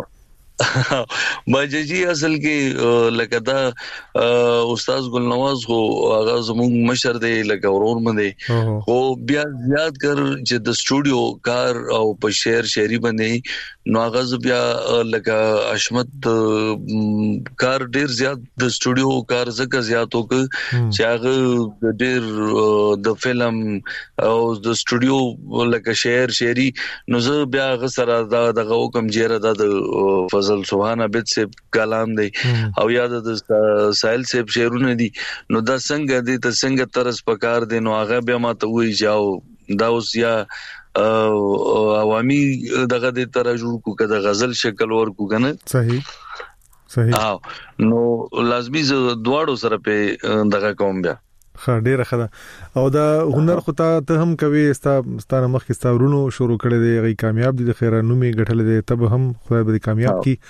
باجی اصل کې لکه دا استاد ګلنواز خو هغه زموږ مشر دی لکه ورور باندې خو بیا زیات کر چې د سټوډیو کار او په شعري باندې نو هغه بیا لکه حشمت کار ډیر زیات د سټوډیو کار زکه زیات وک چې هغه ډیر د فلم او د سټوډیو لکه شعري نو زه بیا هغه سره دغه کوم جره د فضل سبحان عبد سے کلام دی او یاد د سایل سے شعرونه دي نو دا څنګه دي ته څنګه طرز پکار دي نو هغه بیا ماته وی جاو دا اوس یا عوامي دغه د ترجمه کو کده غزل شکل ورکو کنه صحیح نو لازمي ز دواړو سره په دغه کوم بیا ډیره خده او دا هنر خو ته هم کوي ستانه مخ کې ستورونو شروع کړي دي غي کامیاب دي د خیره نومي غټل دي تب هم خدای به کامیاب کی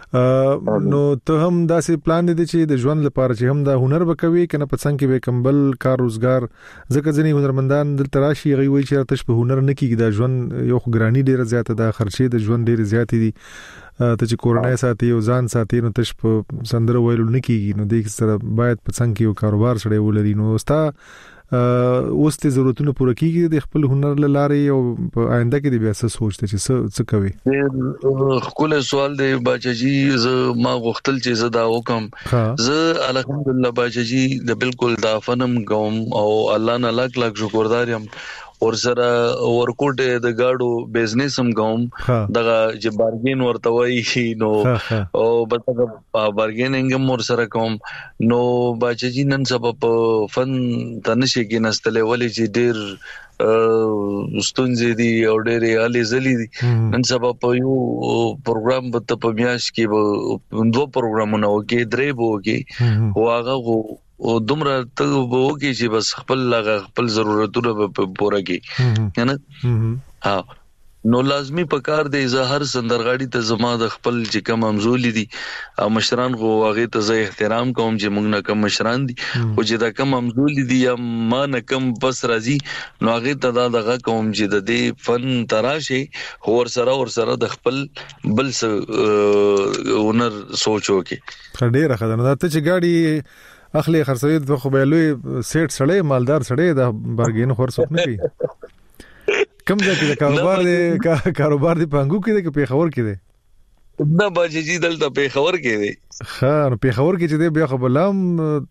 نو ته هم داسې پلان دي چې د ژوند لپاره چې هم دا هنر وکوي کنه په څنګه کې به کمبل کار روزګار ځکه ځنی هنرمندان د تراشي غي وي چې تاسو په هنر نه کیږي دا ژوند یو ګرانی ډیره زیاته ده خرچې د ژوند ډیره زیاتې دي ته چې کورنۍ ساتي او ځان ساتي نو تاسو په سندره ویلو نه کیږي نو د سره باید په څنګه یو کاروبار سره ولري نو ستا اوس ته ضرورتونه پوره کیږي د خپل هنر لارې او په آینده کې بیا څه سوچته چې څه کوي. خپل سوال دی باچجي ز ما غختل چې زدا وکم ز الحمدلله باچجي د بالکل دا فنم کوم او الله نه لاک لاک شکردار یم اور سره ورکوټه د گاډو بزنس هم کوم دغه چې بارګین ورته وایي نو او بلته بارګیننګ هم ور سره کوم نو باچجي نن سبب فن تنشي کې نستلې ولې چې ډیر ستونزې دي او ډېرې علي زلي دي نن سبب یو پروګرام په پمیاش کې دوه پروګرامونه وکي درې وکي واغه او دومره ته وګورئ چې بس خپل ضرورتونه په پوره کې کنه نو لازمی پکار دی زه هر سندرغاړي ته زما د خپل چې کوم امزولي دي او مشران غو هغه ته زه احترام کوم چې موږ نه کوم مشران دي او چې دا کوم امزولي دي یا ما نه کوم بس راځي نو هغه ته دا دغه کوم چې د دې فن تراشه اور سره د خپل بل هنر سوچو کې ډېر خدانه ته چې گاډي اخلي خرڅوي د خو به لوی سیټ سړی مالدار سړی د بارګین خور څوک نه کوي کوم ځای کې کاروبار دی پنګو کې دی کې پیښور کې دی دا باجی دلته پیښور کې دی نو پیښور کې چې دی بیا خو بلام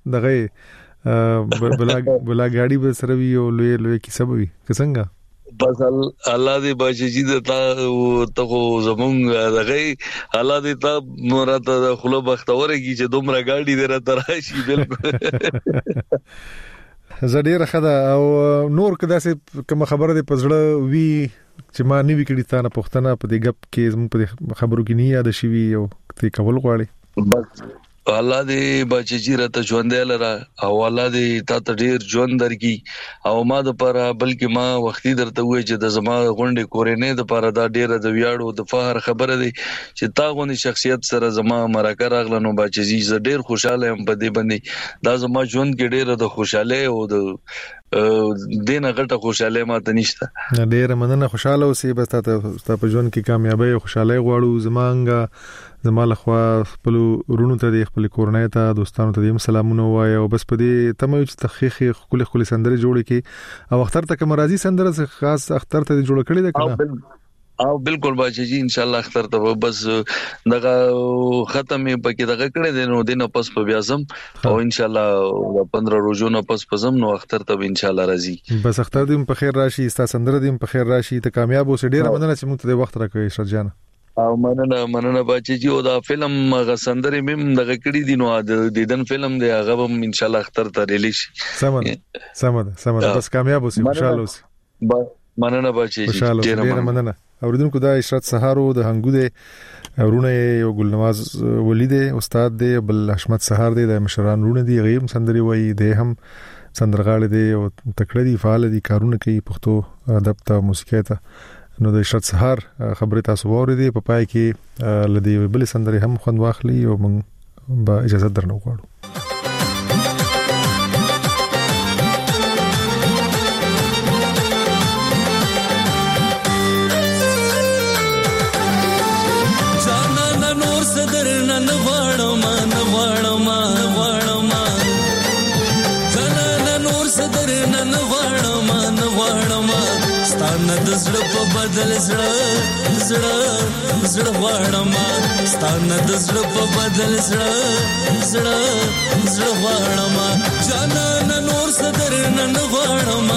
دغه بلا گاډي به سره وی او لوی کیسه وي څنګه بس الله دې باجی د ته خو زمونږ دغه الله دې ته مرته خلو بختوره کی چې دومره گاډي دې را تراشي بالکل زړه خدا او نور کدا سه کوم خبره دې پزړه وی چې ما نیوي کړی تا نه پښتنه په دې غپ کې زموږ په خبرو کې نه یاد شي وی او ته کول غواړي بس الله دې بچی راته ژوند لره او الله دې تا ته ډیر ژوند درکې او ما د پر بلکې ما وختي درته وې چې د زما غونډې کورنۍ د پر دا ډیره د ویاړو د فخر خبره دی چې تا غونډې شخصیت سره زما مرکه راغله نو بچی ز ډیر خوشاله هم په دې باندې دا زما ژوند کې ډیره د خوشاله او د دینه غټه خوشاله ماته نشته ډیره مننه خوشاله اوسې بس ته په ژوند کې کامیابی او خوشاله غواړو زمانګه زماله خو خپل ورونو ته خپل کورنۍ ته دوستانو ته سلامونه وایي او بس په دې تمه چې تخخیخ خپل سندره جوړ کړي او اختر ته مرضی سندره خاص اختر ته جوړ کړي ده کنه او بالکل باچا جی ان شاء الله اختر ته بس دغه ختمه پکې دغه کړي دي نو دینه پس په بیازم او ان شاء الله 15 ورځې نو پس پزم نو اختر ته ان شاء الله راځي بس اختر دې په خیر راشي ستا سندره دې په خیر راشي ته کامیاب اوسې ډیره مننه چې موږ ته وخت راکړې اشرت جان او مننه باچا جی او دا فلم غسندري مم دغه کړي دي نو د دیدن فلم دی هغه هم ان شاء الله اختر ته ریلیز شي سمه بس کامیاب اوسې خوشاله اوسې مننه باچا جی ډیره مننه اوریدونکو دا اشرت سهارو د هنګو د ورونه یو ګلنواز ولید استاد دی بل حشمت سهار دی د مشران ورونه دی غیم سندري وای دی هم سندرغاړي دی او تکړه دی فعال دي کارونه کوي پښتو ادب ته موسیقي ته نو د اشرت سهار خبره تاسو وریدي په پای کې لدی بل سندري هم خوند واخلي او موږ با اجازه درنو غواړو زړه په بدل زړه غواړم ستانه د زړه په بدل زړه غواړم جانان نور صدر نن غواړم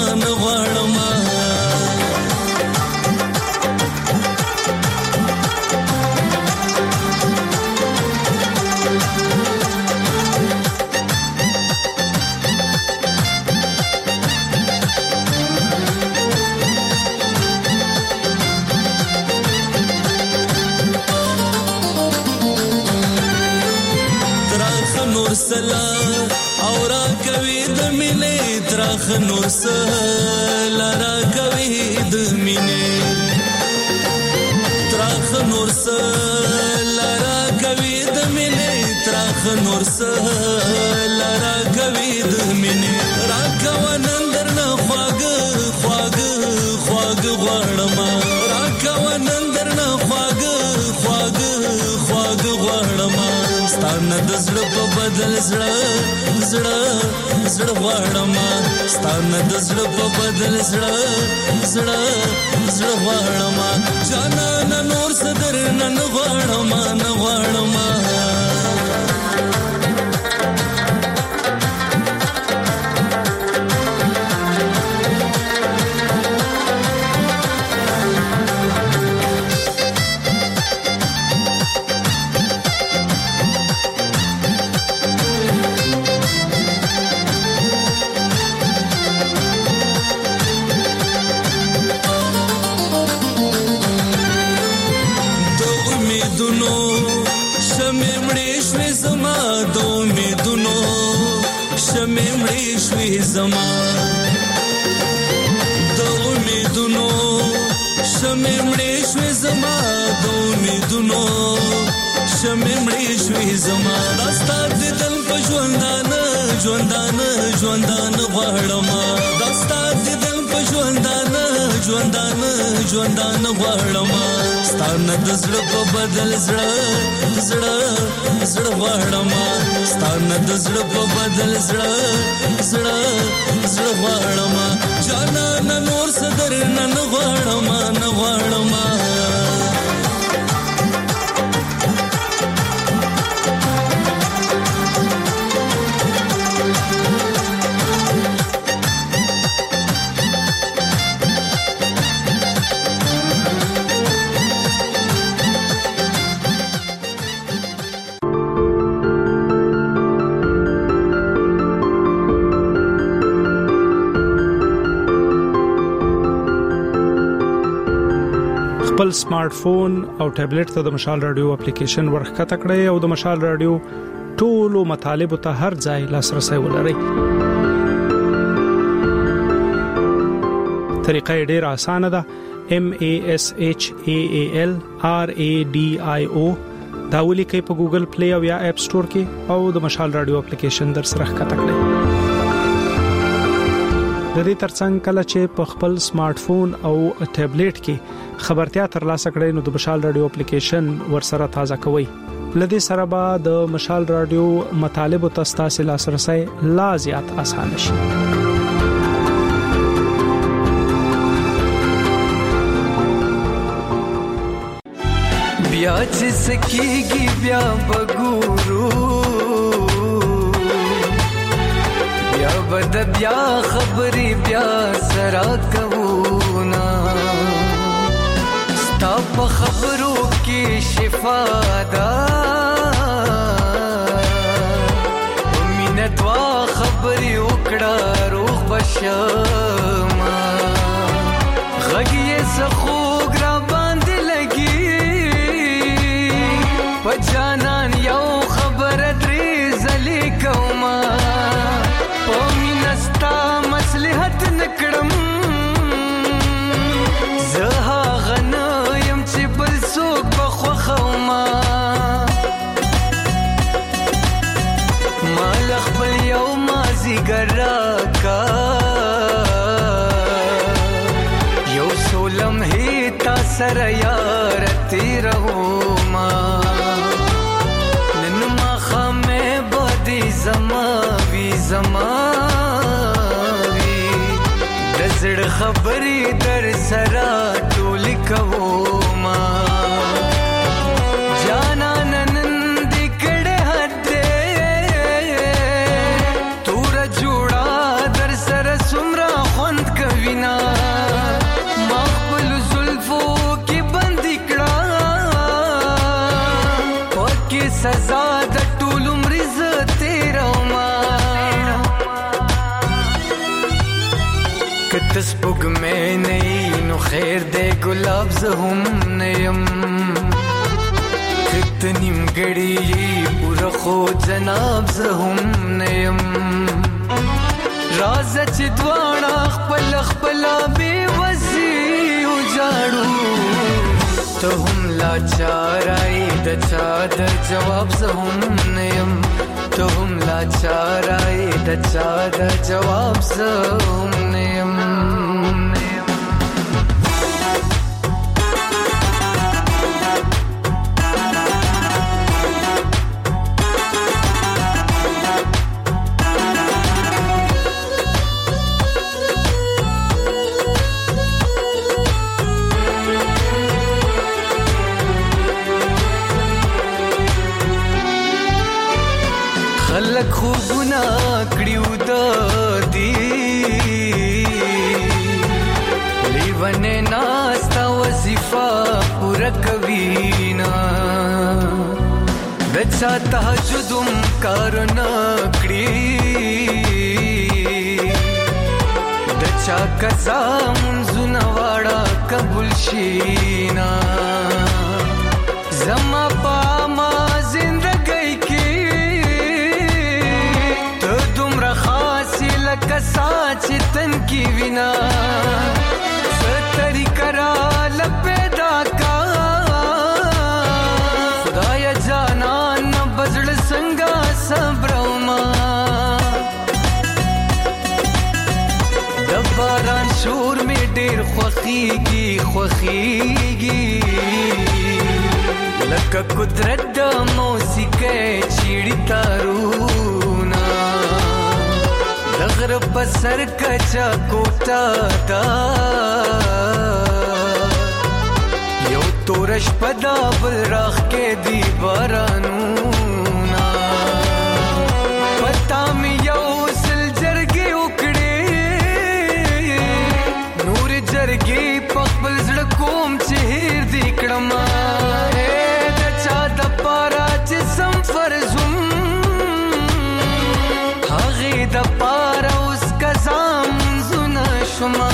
اورا کوي د مینې ترخ نور سلا را کوي د مینې ترخ نور سلا را کوي د مینې ترخ نور سلا را کوي د مینې را کوونن درنه خواږ غواړم را کوونن درنه خواږ غواړم ستانه د زړه په بدل زړه غواړم ستانه د زړه په بدل زړه غواړم جانان نور صدر نن غواړم زما د امیدونو شمع مړې شوې زما د امیدونو شمع مړې شوې زما داستا د دل په ژوندان غواړم داستا د دل په ژوندان غواړم ستانه د زړه په بدل زړه غواړم ستانه د زړه په بدل زړه غواړم جانان نور صدر نن غواړم خپل سمارټ فون او ټابلیټ ته د مشال رادیو اپلیکیشن ورخته کړئ او د مشال رادیو ټولو مطالب ته هر ځای لاسرسي ولرئ. طریقه ډیره اسانه ده. MASHAALRADIO دا ولیکئ په ګوګل پلی او یا اپ سٹور کې او د مشال رادیو اپلیکیشن در سره ښکته کړئ. د دې ترڅنګ کله چې په خپل سمارټ فون او ټابلیټ کې خبرتیا ترلاسه کړئ نو د مشال رادیو اپلیکیشن ورسره تازه کوئ لدې سره به د مشال رادیو مطالب او تاسو لاسرسي لا زیات آسان شي. بیا چې سکیږي بیا بګورو بیا بد بیا خبرې بیا سره کوونا ستا په خبرو کې شفا ده مینه دوا خبرې وکړه روغ بشما غږ یې سخوږ را باندې لګي په جانان یو خبر درې ځلې کومه په مینه ستا مصلحت نکړم زه هغه نه یم چې بل څوک به خوښومه ما له خپل یو مازدیګر راکا یو څو لمحې تا سره یاره تېرومه نن ماښامې به دې زما وي د زړه خبرې در سره ټولې کومه جانان نن دې کړې حد توره جوړه در سره څومره خوند کوي نه ما خپلو زلفو کې بندي کړه پکې سزا د ټول عمر زه تېرومه کته سپوږمۍ نه یې نو خیر دی ګلاب زه هم نه یم کته نیمګړې یې پوره خو جناب زه هم نه یم راځه چې دواړه خپله بېوزي وجاړو ته هم لاچارای د چا د جواب زه هم نه یم ته هم لاچارای د چا د جواب زه هم نه یم خلک خوبونه کړیو د دې لیونه ناستا وظیفه پوره کوي نه د چا تهجدم کار نه کړی د چا قضا منځونه واړه قبول شي نه زما په ما زندګۍ کې لکه ساچ تن کی وینا ستری کرا لپیدا کا خدایا جانان بزړ څنګه صبروما د باران شور می ډیر خوخیږي لکه قدرت د موسیقۍ چیړی تارونا دغر پسر کچا کوتا دا یو تورش پدا بل راخ کې دی بارانونا پتا می یو سل جرګي وکړي نور جرګي پخپل زړه کوم چې هیر دی کړم د چا د پارا چې سم فرزم هغه د پارا اوس قزام زونه شما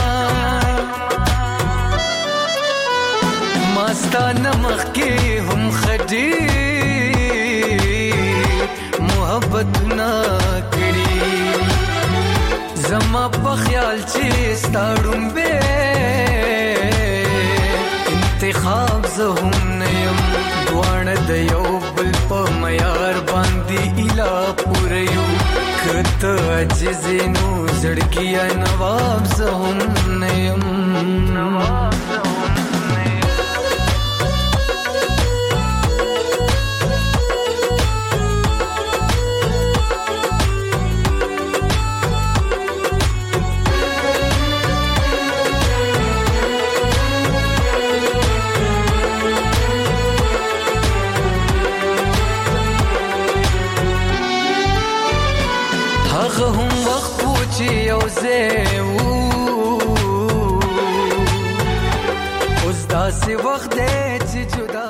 ماستانه مخ کې هم خدي محبت نا کړی زما په خیال چې ستاړم به انتخاب زه هم نه یم دوانه د یو بل په معیار باندې اله پوره یو کته عجز نو زړګیا نواب زه هم نه یم زه اوس داسې وخت دی چې جدا